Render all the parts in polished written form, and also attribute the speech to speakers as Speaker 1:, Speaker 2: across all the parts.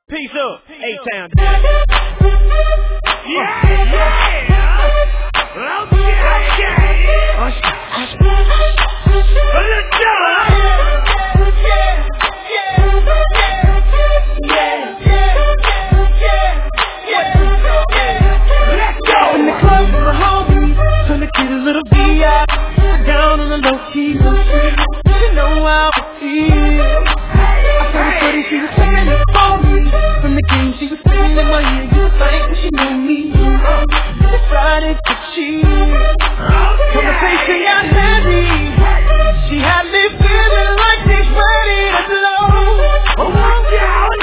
Speaker 1: Peace up, A-Town.
Speaker 2: Yeah. In the club with my homies, trying to get a little VI. Down on the low key, you know how it feels. I told her shorty she was checking up on me. From the game she was spinning in my ear, you was like, well, she know me. Decided to cheat. Conversation got heavy. She had me feeling like she's ready to blow. Oh my God.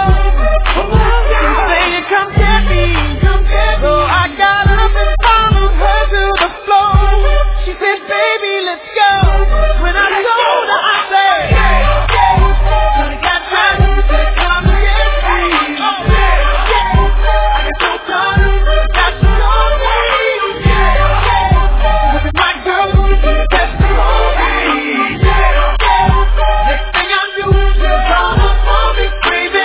Speaker 2: She's saying come get me. So I got up and followed her to the floor. She said, baby, let's go. When I told her, I said, honey, got time to come get me. I got no time, got no way. Look at my girl, that's the only. Next thing I knew, she was all up on me, baby.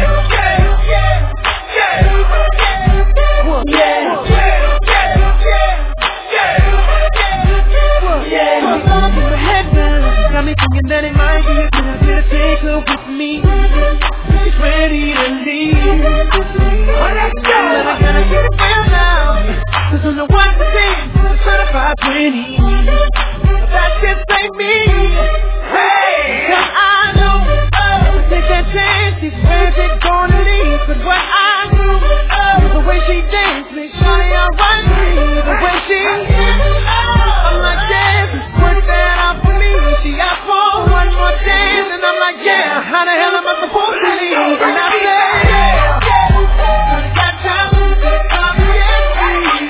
Speaker 2: Got me thinking that it might be a good idea to take her with me. She's ready to leave. But I gotta keep it real now, 'cause I know what to think. It's certified 20. But that just ain't me. Hey, 'cause I know take that chance. Where's it gonna lead? But what I do, the way she dances makes shawty alright with me. The way she I'm like, yeah, work that out for me. She asked for one more chance, and I'm like, yeah, how the hell am I supposed to leave? And I said, yeah, got time to come get me.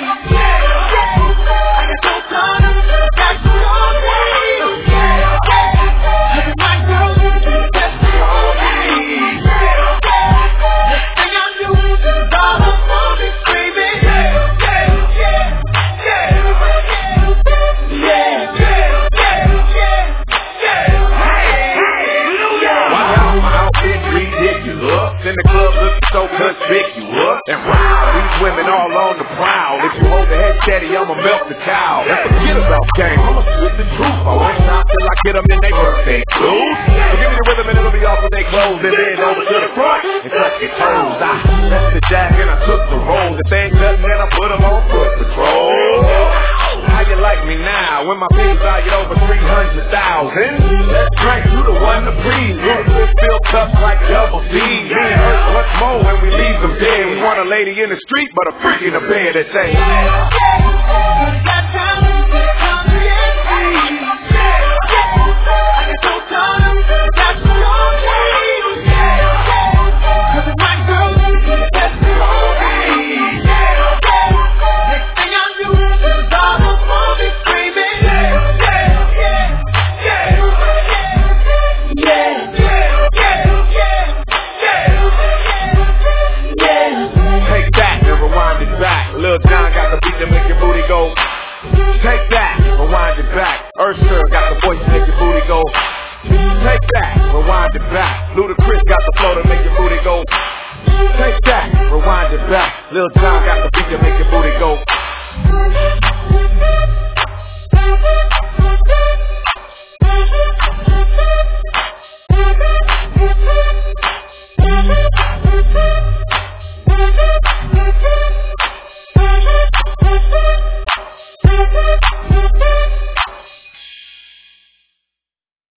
Speaker 2: I got no time, got no way. Look at my girl, that's the only. Next thing I knew, she was all up on me, baby.
Speaker 3: In the club looking so conspicuous. And wow, these women all on the prowl. If you hold the head steady, I'ma melt the towel. And forget about game, I'ma spit the truth. I won't stop till I get them in their birthday clothes. So give me the rhythm and it'll be off with their clothes. And then over to the front and touch your toes. I left the jack and I took the rolls. If they ain't nothing, then I put them on foot patrol. How you like me now? When my fingers valued over 300,000. Let's drink, you the one to breathe. Ruthless fill cups like double D. Me and hurt much more when we leave them dead. We want a lady in the street, but a freak in the bed that say,
Speaker 2: got time to come get me. I got no time, got no way. Look at my girl, that's the only. Next thing I knew, she was all up on me, baby.
Speaker 3: take that and rewind it back. Lil Jon got the beat to make your booty go. Take that, rewind it back. Usher got the voice to make your booty go. Take that, rewind it back. Ludacris got the flow to make your booty go. Take that, rewind it back. Lil Jon got the beat to make your booty go.